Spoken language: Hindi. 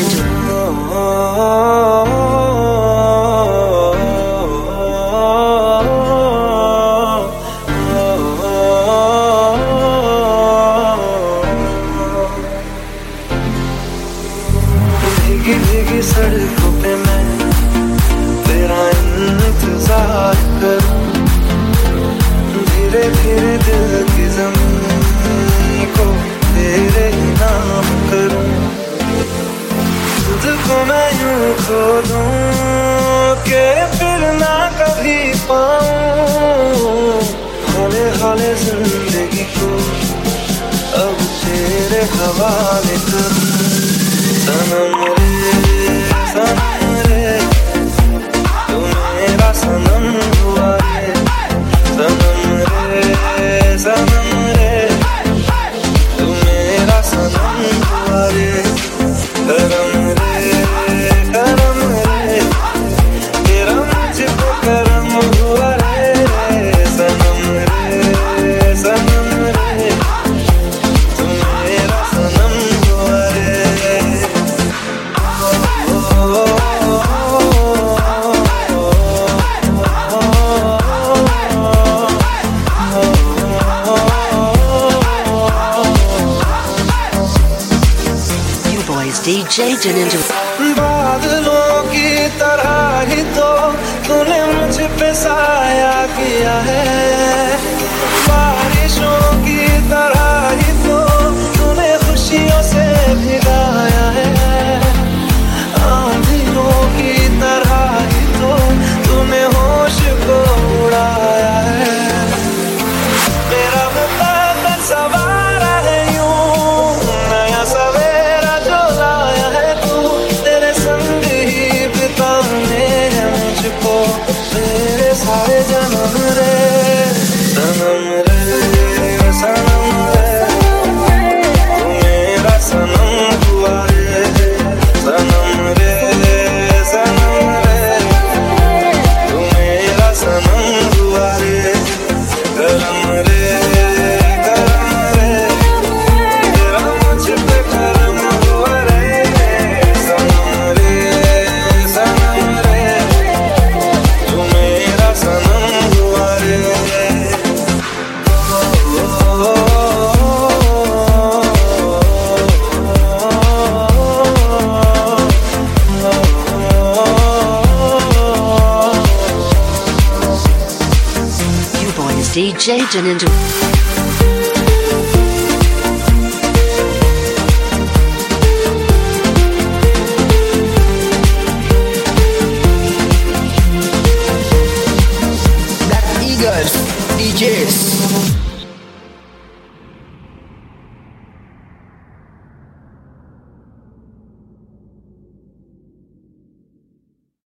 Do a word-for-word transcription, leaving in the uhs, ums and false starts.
into भीगी भीगी सड़कों पे मैं तेरा इंतजार करूं, धीरे धीरे दिल की ज़मीन को तेरे ही नाम करूं, खुद को मैं यूं खो दूं कि फिर ना कभी पाऊं, हाले हाले जिंदगी को अब तेरे हवाले करूं। सनम रे सनम रे तू मेरा सनम हुआ रे, सनम रे सनम रे तू मेरा सनम हुआ रे, करम रे करम रे तेरा मुझ पे करम हुआ रे, सनम रे सनम रे तू मेरा सनम हुआ रे। D J Janinja. बादलों की तरह ही तो तूने मुझ पे साया किया है, बारिशों की तरह ही तो तूने खुशियों से भिगाया है, आंधियों की तरह ही तो तूने होश को उड़ाया है, मेरा मुकद्दर सवारा है यूं नया सवेरा जो लाया है तू, तेरे संग ही बिताने हैं मुझको तेरे सारे जन्म रे, सनम रे सनम रे तू मेरा सनम हुआ रे, सनम रे सनम रे तू मेरा सनम हुआ रे, करम रे करम रे तेरा मुझ पे करम हुआ रे, सनम रे सनम रे तू मेरा सनम हुआ रे। You boys D J Janinja. Black Eagles D Js.